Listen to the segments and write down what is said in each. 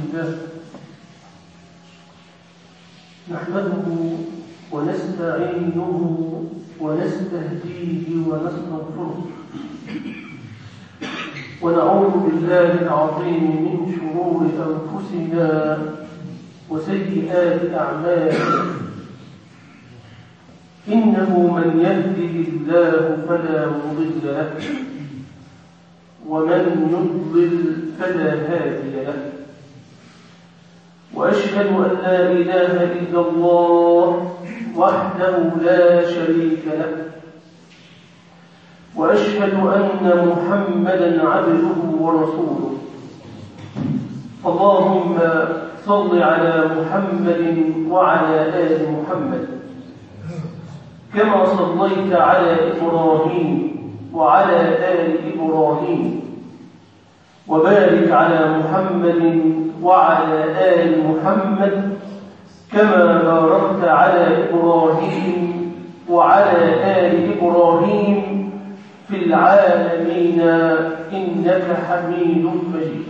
لله نحمده ونستعينه ونستهديه ونستغفره ونعوذ بالله العظيم من شرور أنفسنا وسيئات أعمالنا إنه من يهده الله فلا مضل له ومن يضلل فلا هادي له وأشهد أن لا إله إلا الله وحده لا شريك له وأشهد أن محمدًا عبده ورسوله اللهم صل على محمد وعلى آل محمد كما صليت على إبراهيم وعلى آل إبراهيم وبارك على محمد وعلى آل محمد كما باركت على إبراهيم وعلى آل إبراهيم في العالمين إنك حميد مجيد.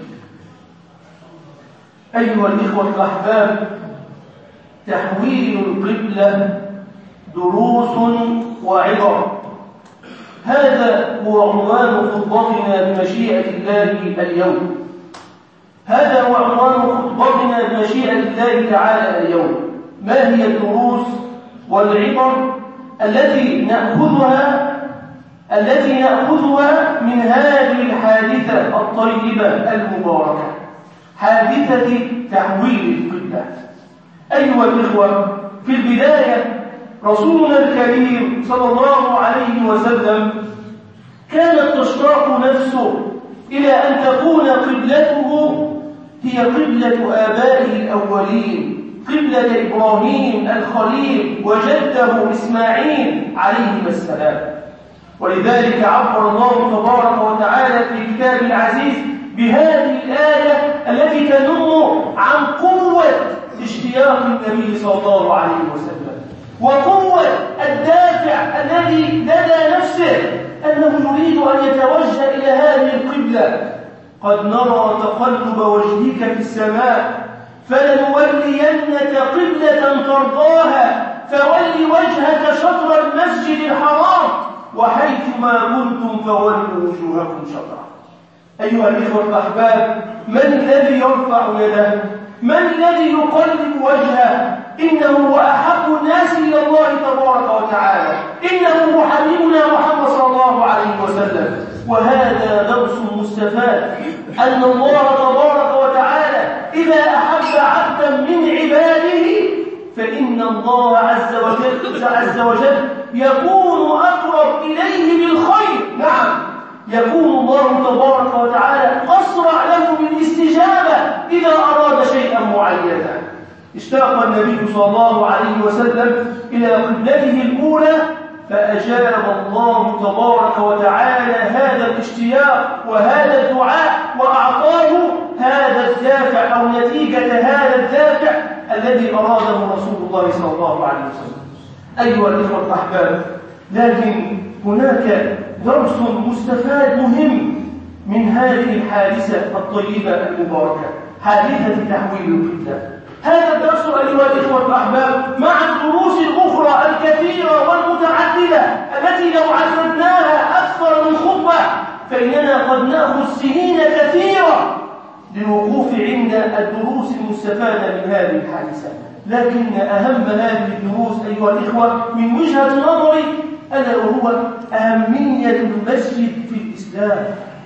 أيها الإخوة الأحباب، تحويل القبلة دروس وعبر، هذا هو عنوان خطبتنا بمشيئة الله اليوم. هذا هو عنوان خطبتنا بمشيئة الله تعالى اليوم. ما هي الدروس والعبر التي نأخذها من هذه الحادثة الطيبة المباركة، حادثة تحويل القبلة؟ أيها الإخوة، في البداية رسولنا الكريم صلى الله عليه وسلم كانت تشتاق نفسه إلى أن تكون قبلته هي قبلة آبائه الأولين، قبلة إبراهيم الخليل وجده إسماعيل عليهما السلام. ولذلك عبر الله تبارك وتعالى في كتابه العزيز بهذه الآية التي تنم عن قوة اشتياق النبي صلى الله عليه وسلم وقوة الدافع الذي لدى نفسه أنه يريد أن يتوجه إلى هذه القبلة. قد نرى تقلب وجهك في السماء فلنولينك قبلة ترضاها فول وجهك شطر المسجد الحرام وحيثما كنتم فولوا وجوهكم شطره. أيها الإخوة الأحباب، من الذي يرفع يده؟ من الذي يقلب وجهه؟ إنه هو أحب الناس إلى الله تبارك وتعالى، إنه هو حبيبنا محمد صلى الله عليه وسلم. وهذا درس مستفاد، أن الله تبارك وتعالى إذا أحب عبدا من عباده فإن الله عز وجل يكون أقرب إليه بالخير. نعم، يكون الله تبارك وتعالى أسرع له بالاستجابة إذا أراد شيئا معينا. اشتاق النبي صلى الله عليه وسلم إلى قبلته الأولى فأجاب الله تبارك وتعالى هذا الاشتياق وهذا الدعاء وأعطاه هذا الدافع أو نتيجة هذا الدافع الذي أراده رسول الله صلى الله عليه وسلم. أيها الإخوة الأحباب، لكن هناك درس مستفاد مهم من هذه الحادثة الطيبة المباركة، حادثة تحويل القبلة. هذا الدرس أيها الإخوة الأحباب مع الدروس الأخرى الكثيرة والمتعددة التي لو عددناها أكثر من خطبة فإننا قد نأخذ سنين كثيرة للوقوف عند الدروس المستفادة من هذه الحادثة. لكن أهم هذه الدروس أيها الإخوة من وجهة نظري ألا وهو أهمية المسجد في الإسلام،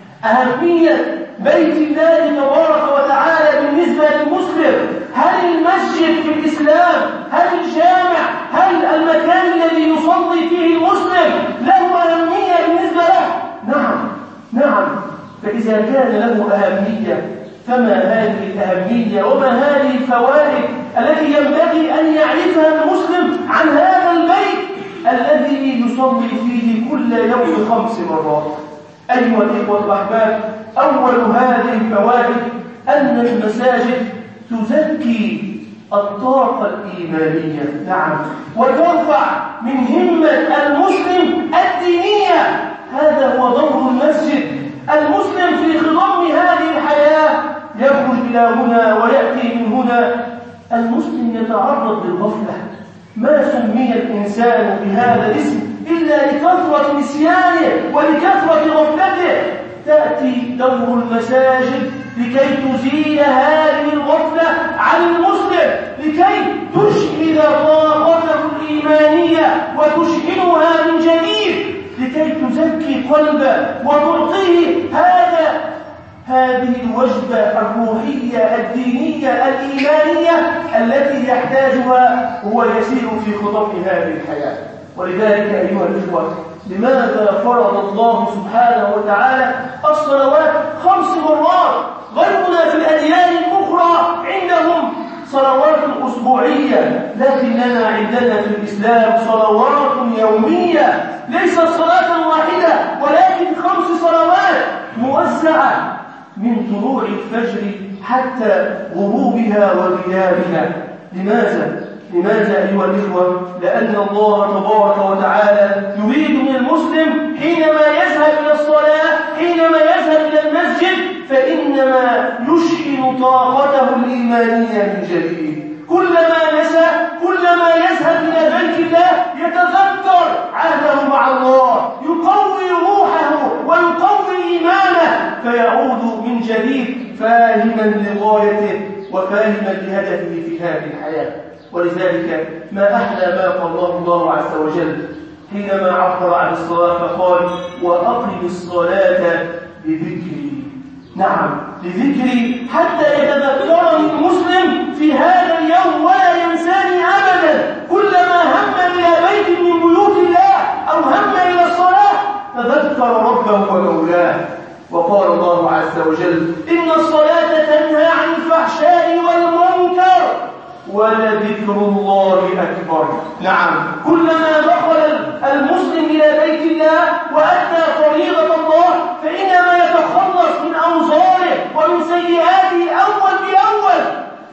أهمية بيت الله تبارك وتعالى بالنسبة للمسلم. هل المسجد في الإسلام، هل الجامع، هل المكان الذي يصلي فيه المسلم له أهمية بالنسبة له؟ نعم. فإذا كان له أهمية فما هذه الأهمية وما هذه الفوائد التي ينبغي أن يعرفها المسلم عن هذا البيت الذي يصلي فيه كل يوم 5 مرات؟ أيها الإخوة الأحباب، أول هذه الفوائد أن المساجد تزكي الطاقة الإيمانية، نعم، وترفع من همة المسلم الدينية. هذا هو دور المسجد. المسلم في خضم هذه الحياة يخرج إلى هنا ويأتي من هنا. المسلم يتعرض للغفلة. ما سمي الإنسان بهذا الاسم إلا لكثرة نسيانه ولكثرة غفلته. تأتي دور المساجد لكي تزيل هذه الغفلة عن المسلم، لكي تشحذ طاقته الإيمانية وتشحنها من جديد، لكي تزكي قلبه وتعطيه هذه الوجبة الروحية الدينية الإيمانية التي يحتاجها هو يسير في خطط هذه الحياة. ولذلك أيها الإخوة، لماذا فرض الله سبحانه وتعالى الصلوات 5 مرات؟ غيرنا في الأديان الأخرى عندهم صلوات أسبوعية، لكننا عندنا في الإسلام صلوات يومية، ليست صلاة واحدة ولكن 5 صلوات موزعة من طلوع الفجر حتى غروبها وغيابها. لماذا أيها الإخوة؟ لأن الله تبارك وتعالى يريد من المسلم حينما يذهب إلى الصلاة، حينما يذهب إلى المسجد، فإنما يشحن طاقته الإيمانية من جديد. كلما نسى، كلما يذهب إلى بيت الله يتذكر عهده مع الله، يقوي روحه ويقوي إيمانه، فيعود من جديد فاهما لغايته وفاهما لهدفه في هذه الحياة. ولذلك ما أحلى ما قال الله عز وجل حينما عبر عن الصلاة فقال: وأقم الصلاة لذكري. نعم، لذكري، حتى يتذكرني المسلم في هذا اليوم ولا ينساني أبدا. كلما هم إلى بيت من بيوت الله أو هم إلى الصلاة تذكر ربه ومولاه. وقال الله عز وجل: إن الصلاة تنهى عن الفحشاء والمنكر ولذكر الله أكبر. نعم، كلما دخل المسلم إلى بيت الله وأدى فريضة الله فإنما يتخلص من أوزاره ومن سيئاته أول بأول.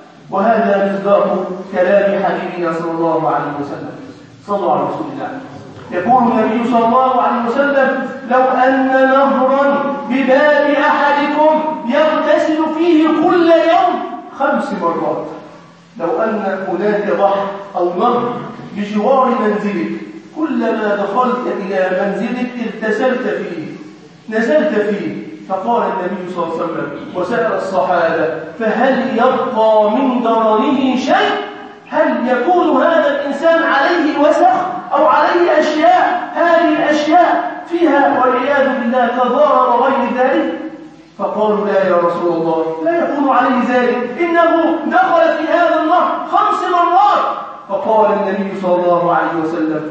وهذا مصداق كلام حبيبنا صلى الله عليه وسلم. صلى على رسول الله. يقول النبي صلى الله عليه وسلم: لو أن نهرا بباب أحدكم يغتسل فيه كل يوم 5 مرات. لو أن هناك بحر أو نهر بجوار منزلك، كلما دخلت إلى منزلك اغتسلت فيه، نزلت فيه. فقال النبي صلى الله عليه وسلم وسأل الصحابة: فهل يبقى من ضرره شيء؟ هل يكون هذا الإنسان عليه وسخ أو عليه أشياء، هذه الأشياء فيها والعياذ بالله كضرر وغير ذلك؟ فقالوا: لا يا رسول الله، لا يكون عليه ذلك، إنه دخل في هذا النهر 5 مرات. فقال النبي صلى الله عليه وسلم: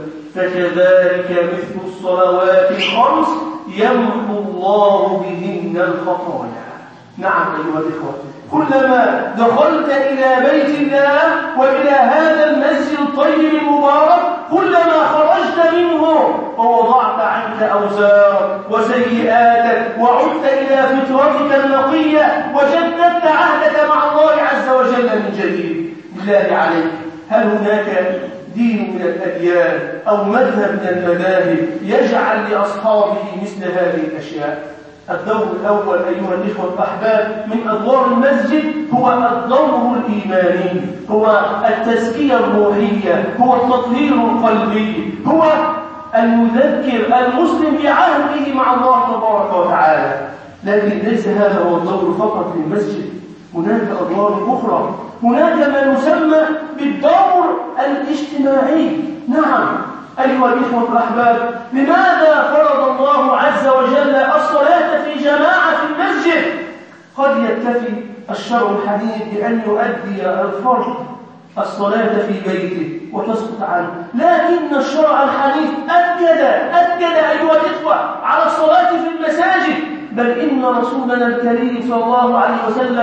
فكذلك مثل الصلوات ال5 يمحو الله بهن الخطايا. نعم أيها الإخوة، كلما دخلت إلى بيت الله وإلى هذا المسجد الطيب المبارك، كلما خرجت منه ووضعت عنك أوزارك وسيئاتك وعدت إلى فطرتك النقية وجددت عهدك مع الله عز وجل من جديد. بالله عليك، هل هناك دين من الأديان أو مذهب من المذاهب يجعل لأصحابه مثل هذه الأشياء؟ الدور الأول أيها الإخوة الأحباب من أدوار المسجد هو الدور الإيماني، هو التزكية الروحية، هو التطهير القلبي، هو أن يذكر المسلم بعهده مع الله تبارك وتعالى. لكن ليس هذا هو الدور فقط للمسجد، هناك أدوار أخرى، هناك ما يسمى بالدور الاجتماعي. نعم أيها الإخوة الأحباب، لماذا فرض الله عز وجل الصلاة في جماعة في المسجد؟ قد يكتفي الشرع الحديث بأن يؤدي الفرد الصلاة في بيته وتسقط عنه، لكن الشرع الحديث أكد أيها الإخوة على الصلاة في المساجد، بل إن رسولنا الكريم صلى الله عليه وسلم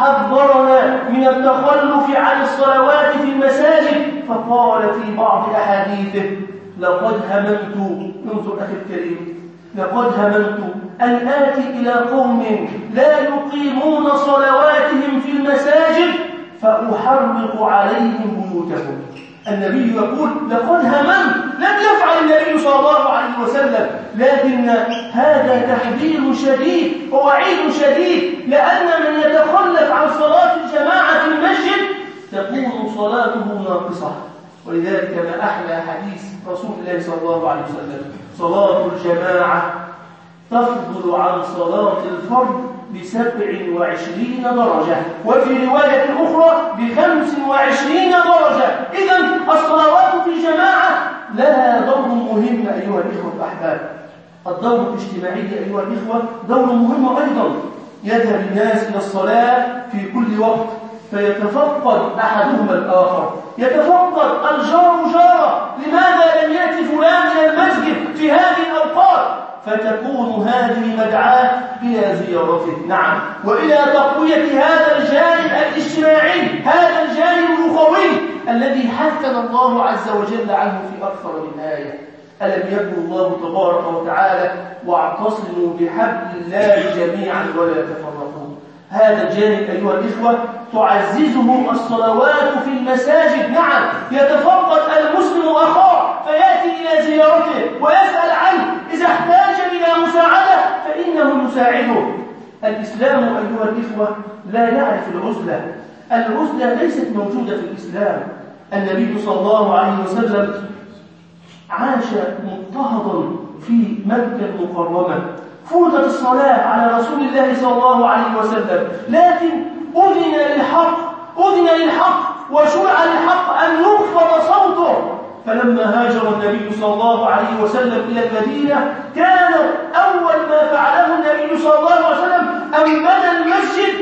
حذرنا من التخلف عن الصلوات في المساجد، فقال في بعض أحاديثه: لقد هممت، انظر أخي الكريم، لقد هممت أن آتي إلى قوم لا يقيمون صلواتهم في المساجد فأحرق عليهم بيوتهم. النبي يقول لقد هممت، لم يفعل النبي صلى الله عليه وسلم، لكن هذا تحذير شديد ووعيد شديد، لأن من يتخلف عن صلاة الجماعة في المسجد تكون صلاته ناقصة. ولذلك ما أحلى حديث رسول الله صلى الله عليه وسلم: صلاة الجماعة تفضل عن صلاة الفرد ب27 درجة، وفي رواية أخرى ب25 درجة. إذن الصلوات في جماعة لها دور مهم أيها الإخوة الأحباب. الدور الاجتماعي أيها الإخوة دور مهم أيضا. يذهب الناس إلى الصلاة في كل وقت، فيتفقد أحدهما الآخر، يتفقد الجار جاره، لماذا لم يأتي فلان إلى المسجد في هذه الأوقات؟ فتكون هذه مدعاة إلى زيارته، نعم، وإلى تقوية هذا الجانب الاجتماعي، هذا الجانب الأخوي الذي حثنا الله عز وجل عنه في أكثر من آية. ألم يقل الله تبارك وتعالى: واعتصموا بحبل الله جميعا ولا تفرقوا. هذا الجانب أيها الإخوة تعززه الصلوات في المساجد، نعم، يتفقد المسلم أخاه فيأتي إلى زيارته ويسأل عنه، إذا احتاج إلى مساعدة فإنه يساعده. الإسلام أيها الإخوة لا يعرف العزلة، العزلة ليست موجودة في الإسلام. النبي صلى الله عليه وسلم عاش مضطهدا في مكة المكرمة، فرضت الصلاة على رسول الله صلى الله عليه وسلم، لكن أذن للحق وشرع للحق أن يخفض صوته. فلما هاجر النبي صلى الله عليه وسلم إلى المدينة، كان أول ما فعله النبي صلى الله عليه وسلم أن بنى المسجد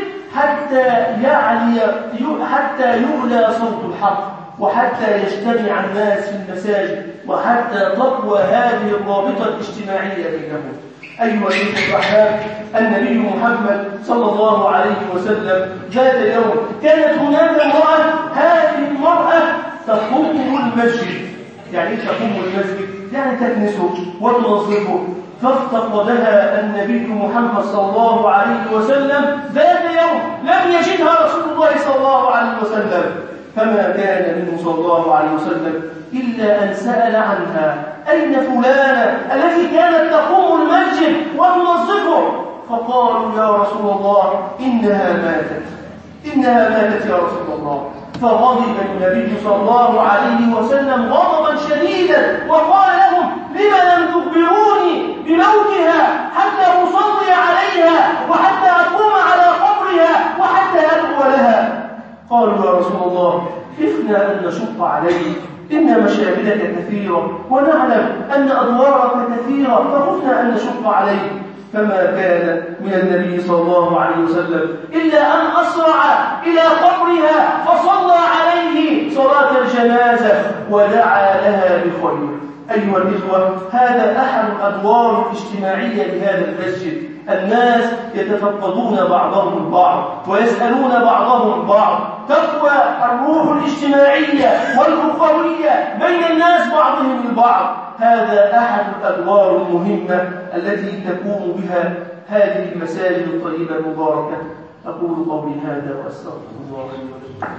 حتى يعلى صوت الحق، وحتى يجتمع الناس في المساجد، وحتى تقوى هذه الرابطة الاجتماعية بينهم. أيها الإخوة الأحباب، النبي محمد صلى الله عليه وسلم ذات يوم كانت هناك امرأة، هذه المرأة تقوم المسجد. يعني تقوم المسجد يعني تكنسه وتنظفه. فافتقدها النبي محمد صلى الله عليه وسلم ذات يوم، لم يجدها رسول الله صلى الله عليه وسلم، فما كان منه صلى الله عليه وسلم إلا أن سأل عنها: أين فلانة التي كانت تقوم المسجد وتنظفه؟ فقالوا: يا رسول الله إنها ماتت يا رسول الله. فغضب النبي صلى الله عليه وسلم غضبا شديدا وقال لهم: لم لم تخبروني بموتها حتى أصلي عليها وحتى أقوم على قبرها وحتى أدعو لها؟ قالوا: يا رسول الله خفنا أن نشق عليك، إن مشاغلك كثيرة ونعلم أن أدوارك كثيرة، فخفنا أن نشق عليك. فما كان من النبي صلى الله عليه وسلم إلا أن أسرع إلى قبرها فصلى عليه صلاة الجنازة ودعا لها بخير. أيها الإخوة، هذا أحد الأدوار الاجتماعية لهذا المسجد. الناس يتفقدون بعضهم البعض ويسألون بعضهم البعض، تقوى الروح الاجتماعية والأخوية بين الناس بعضهم البعض. هذا أحد الأدوار المهمة التي تقوم بها هذه المساجد الطيبة المباركة. أقول قولي هذا وأستغفر الله لي ولكم.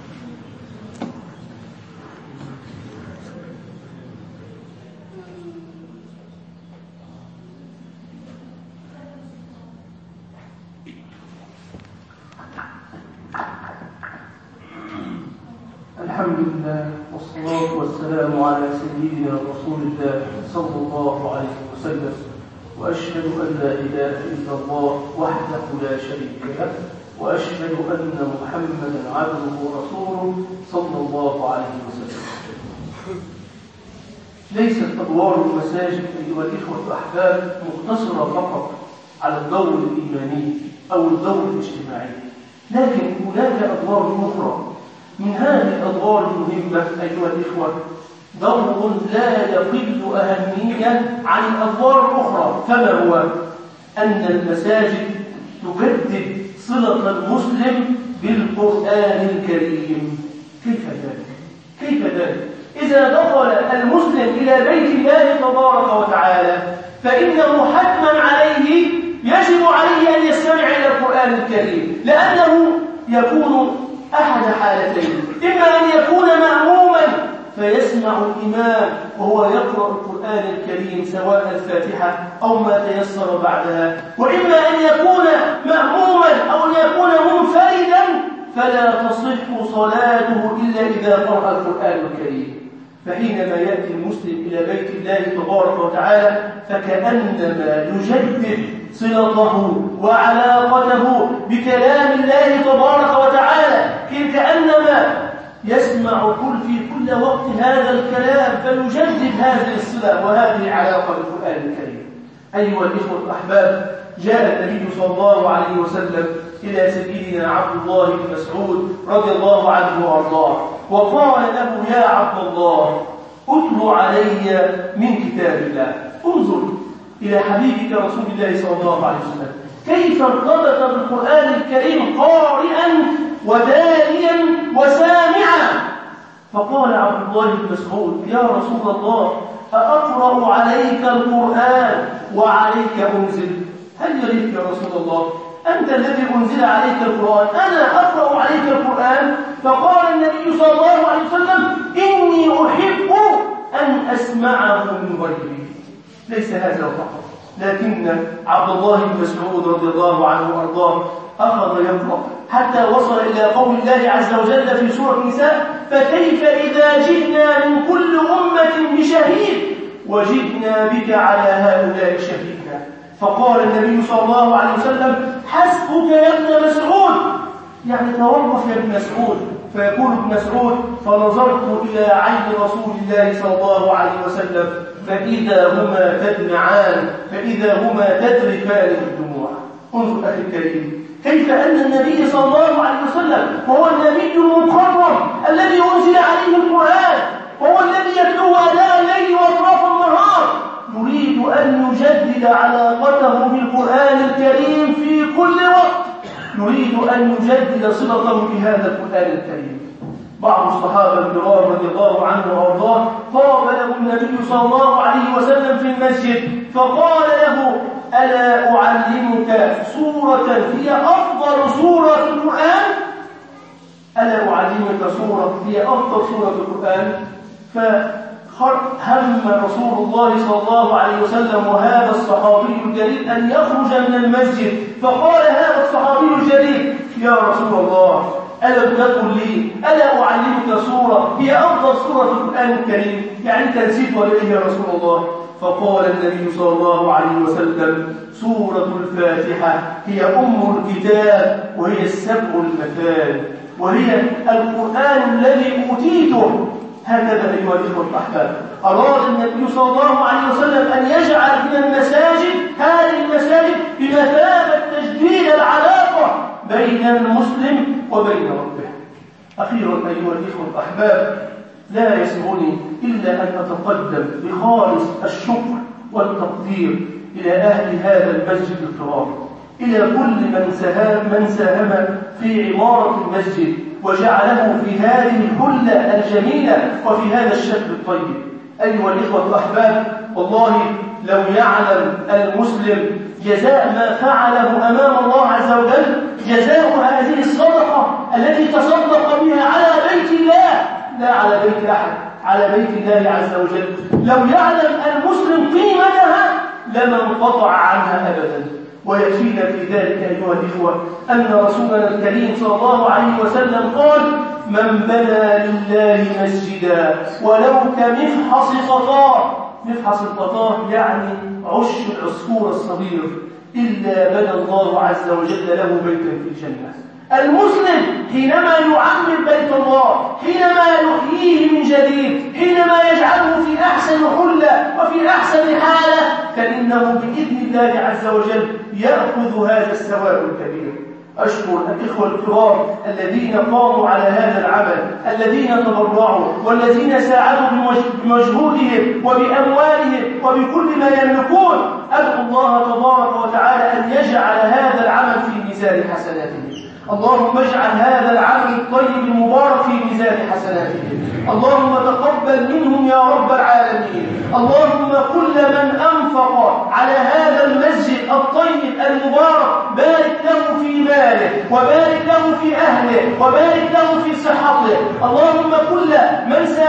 الحمد لله والصلاة والسلام على سيدنا رسول الله صلى الله عليه وسلم، وأشهد أن لا إله إلا الله وحده لا شريك له، وأشهد أن محمدا عبده ورسوله صلى الله عليه وسلم. ليست أدوار المساجد أيها الإخوة الأحباب مقتصرة فقط على الدور الإيماني أو الدور الاجتماعي، لكن هناك أدوار أخرى. من هذه الأدوار المهمة أيها الإخوة دور لا يقل أهمية عن الأدوار الأخرى، فما هو؟ أن المساجد تجدد صلة المسلم بالقرآن الكريم. كيف ذلك؟ إذا دخل المسلم إلى بيت الله تبارك وتعالى فإنه حتما عليه يجب عليه أن يستمع إلى القرآن الكريم، لأنه يكون أحد حالتين: إما أن يكون مأموما فيسمع الإمام وهو يقرأ القرآن الكريم سواء الفاتحة أو ما تيسر بعدها، وإما أن يكون مأموما أو أن يكون منفردا، فلا تصح صلاته إلا إذا قرأ القرآن الكريم. فحينما يأتي المسلم إلى بيت الله تبارك وتعالى فكأنما يجدد صلته وعلاقته بكلام الله تبارك وتعالى، كأنما يسمع في كل وقت هذا الكلام، فيجدد هذه الصلة وهذه العلاقة بالقرآن الكريم. أيها الإخوة الأحباب، جاء النبي صلى الله عليه وسلم إلى سيدنا عبد الله بن مسعود رضي الله عنه وأرضاه وقال له: يا عبد الله، اتل علي من كتاب الله. انظر إلى حبيبك رسول الله صلى الله عليه وسلم كيف ارتبط بالقرآن الكريم قارئا وداريا وسامعا. فقال عبد الله بن مسعود: يا رسول الله، أقرأ عليك القرآن وعليك أنزل؟ هل يليق يا رسول الله؟ أنت الذي أنزل عليك القرآن، أنا أقرأ عليك القرآن. فقال النبي صلى الله عليه وسلم: إني أحب أن أسمعه من غيري. ليس هذا فقط، لكن عبد الله بن مسعود رضي الله عنه وأرضاه أخذ يقرأ حتى وصل إلى قول الله عز وجل في سورة النساء: فكيف إذا جئنا من كل أمة بشهيد وجئنا بك على هؤلاء شهيدا. فقال النبي صلى الله عليه وسلم: حسبك يا ابن مسعود، يعني توقف يا ابن مسعود. فيقول ابن مسعود: فنظرت إلى عين رسول الله صلى الله عليه وسلم فإذا هما تدمعان، فإذا هما تذرفان بالدموع. انظر أخي الكريم كيف أن النبي صلى الله عليه وسلم وهو النبي المكرم الذي أنزل عليه القرآن وهو الذي يتلو آناء الليل وأطراف النهار يريد أن يجدد علاقته بالقرآن الكريم في كل وقت، يريد أن يجدد صلته بهذا القرآن الكريم. بعض الصحابة الكرام رضي الله عنه وأرضاه قابله النبي صلى الله عليه وسلم في المسجد فقال له: ألا أعلمك سورة هي أفضل سورة في القرآن؟ ألا أعلمك سورة هي أفضل سورة في القرآن؟ فهم رسول الله صلى الله عليه وسلم وهذا الصحابي الجليل أن يخرج من المسجد، فقال هذا الصحابي الجليل: يا رسول الله، ألم تقل لي ألا أعلمك سورة هي أفضل سورة في القرآن الكريم؟ يعني أنت نسيت ولا إيه يا رسول الله؟ فقال النبي صلى الله عليه وسلم: سورة الفاتحة هي أم الكتاب وهي السبع المثاني وهي القرآن الذي أوتيته. هكذا أيها الإخوة الأحباب أراد النبي صلى الله عليه وسلم أن يجعل من المساجد هذه المساجد بمثابة تجديد العلاقة بين المسلم وبين ربه. أخيرا أيها الإخوة الأحباب، لا يسعني إلا أن أتقدم بخالص الشكر والتقدير إلى أهل هذا المسجد الكرام، إلى كل من ساهم في عمارة المسجد وجعله في هذه الحلة الجميلة وفي هذا الشكل الطيب. أيها الإخوة الأحباب، والله لو يعلم المسلم جزاء ما فعله أمام الله عز وجل، جزاء هذه الصدقة التي تصدق بها على بيت الله، لا على بيت أحد، على بيت الله عز وجل، لو يعلم المسلم قيمتها لما انقطع عنها أبدا. ويكفينا في ذلك أيها الإخوة أن رسولنا الكريم صلى الله عليه وسلم قال: من بنى لله مسجدا ولو كمفحص قطار، مفحص القطار يعني عش العصفور الصغير، إلا بنى الله عز وجل له بيتا في الجنة. المسلم حينما يعمر بيت الله، حينما يحييه من جديد، حينما يجعله في أحسن حلة وفي أحسن حالة، فإنه بإذن الله عز وجل يأخذ هذا الثواب الكبير. أشكر الإخوة الكرام الذين قاموا على هذا العمل، الذين تبرعوا والذين ساعدوا بمجهودهم وبأموالهم وبكل ما يملكون. أدعو الله تبارك وتعالى أن يجعل هذا العمل في ميزان حسناتهم. اللهم اجعل هذا العمل الطيب المبارك في ميزان حسناتهم. اللهم تقبل منهم يا رب العالمين. اللهم كل من أنفق على هذا المسجد الطيب المبارك بارك له في ماله وبارك له في أهله وبارك له في صحته. اللهم كل من ساعد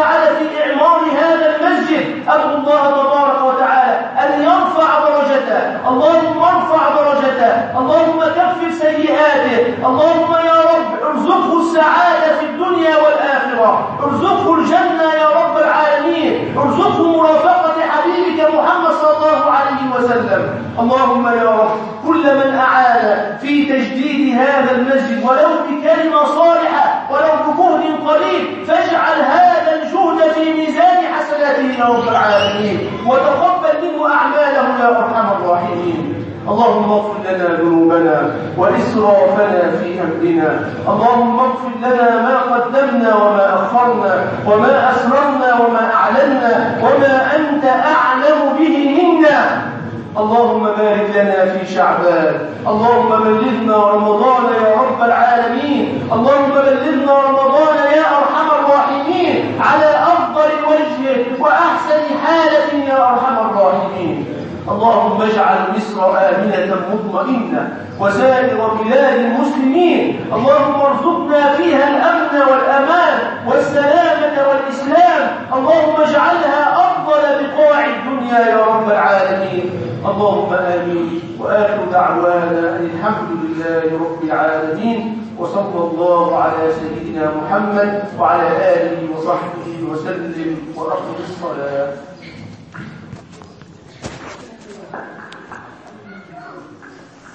وتعالى في إعمار هذا المسجد. أدعو الله تبارك وتعالى أن يرفع درجته، اللهم ارفع درجته، اللهم كفر سيئاته، اللهم يا رب ارزقه السعادة في الدنيا والآخرة، ارزقه الجنة يا رب العالمين، ارزقه مرافقة حبيبك محمد صلى الله عليه وسلم. اللهم يا رب كل من أعان في تجديد هذا المسجد ولو بكلمة صالحة ولو بجهد قليل، فاجعل هذا الجهد في ميزان حسناته يا رب العالمين، وتقبل منه أعماله يا أرحم الراحمين. اللهم اغفر لنا ذنوبنا وإسرافنا في أمرنا، اللهم اغفر لنا ما قدمنا وما أخرنا وما أسررنا وما أعلنا وما أنت أعلم به منا. اللهم بارك لنا في شعبان، اللهم بلغنا رمضان يا رب العالمين، اللهم بلغنا رمضان يا أرحم الراحمين على أفضل وجه وأحسن حالة يا أرحم الراحمين. اللهم اجعل مصر آمنة مطمئنة وسائر بلاد المسلمين، اللهم ارزقنا فيها الأمن والأمان والسلامة والإسلام، اللهم اجعلها أفضل بقاع الدنيا يا رب العالمين. اللهم آمين. وآخر دعوانا أن الحمد لله رب العالمين، وصلى الله على سيدنا محمد وعلى آله وصحبه وسلم وأقم الصلاة.